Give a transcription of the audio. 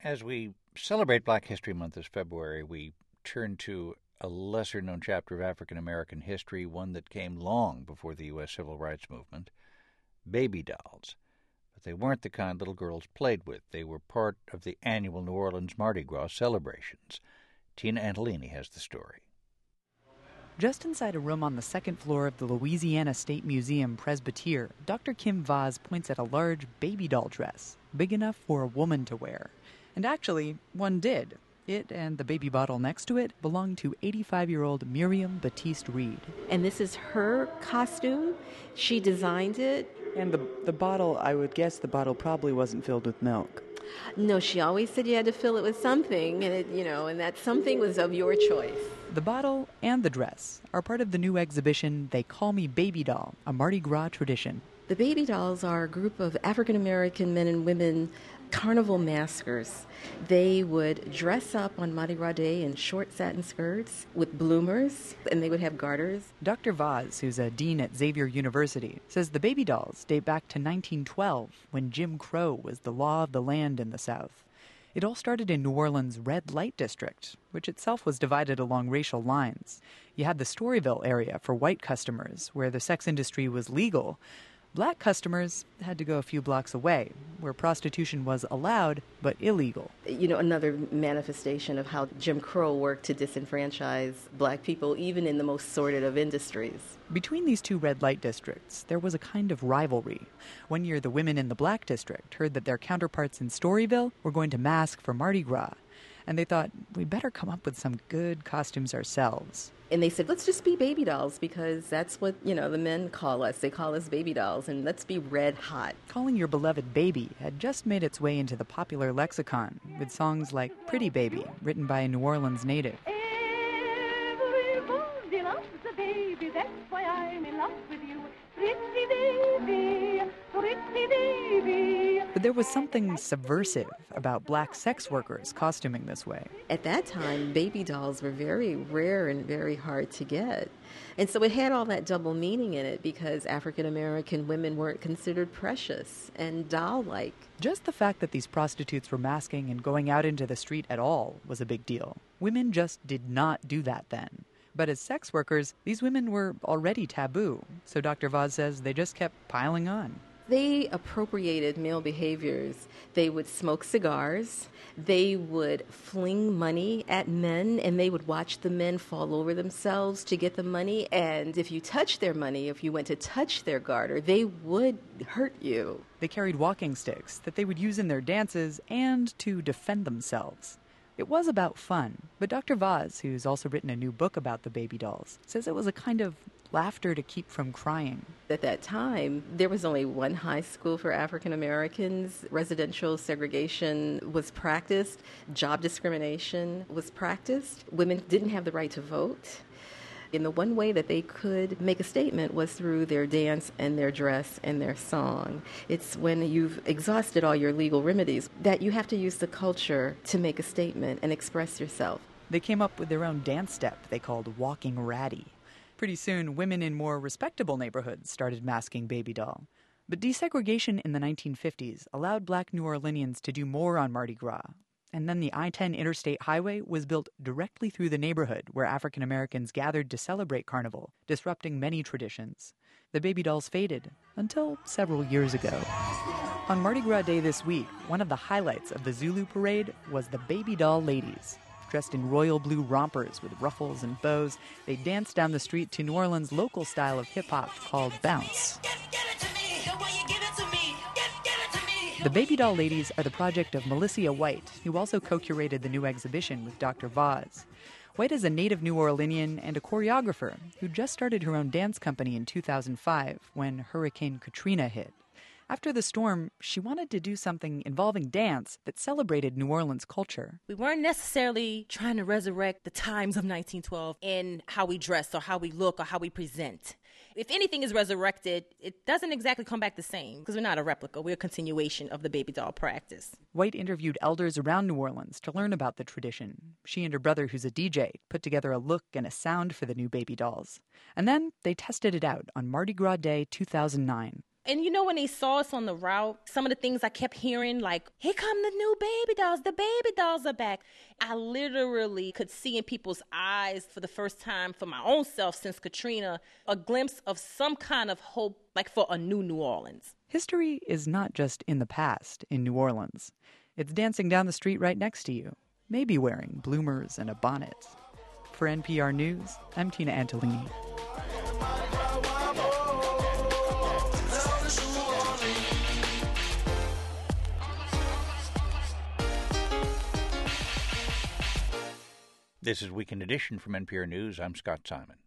As we celebrate Black History Month this February, we turn to a lesser-known chapter of African American history, one that came long before the U.S. Civil Rights Movement, baby dolls. But they weren't the kind little girls played with. They were part of the annual New Orleans Mardi Gras celebrations. Tina Antolini has the story. Just inside a room on the second floor of the Louisiana State Museum Presbytere, Dr. Kim Vaz points at a large baby doll dress, big enough for a woman to wear. And actually, one did. It and the baby bottle next to it belonged to 85-year-old Miriam Batiste Reed. And this is her costume. She designed it. And the bottle, I would guess the bottle probably wasn't filled with milk. No, she always said you had to fill it with something, and and that something was of your choice. The bottle and the dress are part of the new exhibition, They Call Me Baby Doll, a Mardi Gras tradition. The baby dolls are a group of African American men and women carnival maskers. They would dress up on Mardi Gras Day in short satin skirts with bloomers, and they would have garters. Dr. Vaz, who's a dean at Xavier University, says the baby dolls date back to 1912, when Jim Crow was the law of the land in the South. It all started in New Orleans' red light district, which itself was divided along racial lines. You had the Storyville area for white customers, where the sex industry was legal. Black customers had to go a few blocks away, where prostitution was allowed but illegal. Another manifestation of how Jim Crow worked to disenfranchise black people, even in the most sordid of industries. Between these two red light districts, there was a kind of rivalry. One year, the women in the black district heard that their counterparts in Storyville were going to mask for Mardi Gras, and they thought, we better come up with some good costumes ourselves. And they said, let's just be baby dolls, because that's what, the men call us. They call us baby dolls, and let's be red hot. Calling your beloved baby had just made its way into the popular lexicon, with songs like Pretty Baby, written by a New Orleans native. Everybody loves a baby, that's why I'm in love with you. Pretty baby, pretty baby. But there was something subversive about black sex workers costuming this way. At that time, baby dolls were very rare and very hard to get. And so it had all that double meaning in it, because African American women weren't considered precious and doll-like. Just the fact that these prostitutes were masking and going out into the street at all was a big deal. Women just did not do that then. But as sex workers, these women were already taboo, so Dr. Vaz says they just kept piling on. They appropriated male behaviors. They would smoke cigars, they would fling money at men, and they would watch the men fall over themselves to get the money. And if you touched their money, if you went to touch their garter, they would hurt you. They carried walking sticks that they would use in their dances and to defend themselves. It was about fun, but Dr. Vaz, who's also written a new book about the baby dolls, says it was a kind of laughter to keep from crying. At that time, there was only one high school for African Americans. Residential segregation was practiced. Job discrimination was practiced. Women didn't have the right to vote. And the one way that they could make a statement was through their dance and their dress and their song. It's when you've exhausted all your legal remedies that you have to use the culture to make a statement and express yourself. They came up with their own dance step they called Walking Ratty. Pretty soon, women in more respectable neighborhoods started masking baby doll. But desegregation in the 1950s allowed black New Orleanians to do more on Mardi Gras. And then the I-10 interstate highway was built directly through the neighborhood where African Americans gathered to celebrate Carnival, disrupting many traditions. The baby dolls faded until several years ago. On Mardi Gras Day this week, one of the highlights of the Zulu parade was the baby doll ladies. Dressed in royal blue rompers with ruffles and bows, they danced down the street to New Orleans' local style of hip-hop called bounce. The Baby Doll Ladies are the project of Melissa White, who also co-curated the new exhibition with Dr. Vaz. White is a native New Orleanian and a choreographer who just started her own dance company in 2005 when Hurricane Katrina hit. After the storm, she wanted to do something involving dance that celebrated New Orleans culture. We weren't necessarily trying to resurrect the times of 1912 in how we dress or how we look or how we present. If anything is resurrected, it doesn't exactly come back the same because we're not a replica. We're a continuation of the baby doll practice. White interviewed elders around New Orleans to learn about the tradition. She and her brother, who's a DJ, put together a look and a sound for the new baby dolls. And then they tested it out on Mardi Gras Day 2009. And you know, when they saw us on the route, some of the things I kept hearing, like, here come the new baby dolls. The baby dolls are back. I literally could see in people's eyes for the first time for my own self since Katrina, a glimpse of some kind of hope, like for a new New Orleans. History is not just in the past in New Orleans. It's dancing down the street right next to you, maybe wearing bloomers and a bonnet. For NPR News, I'm Tina Antolini. This is Weekend Edition from NPR News. I'm Scott Simon.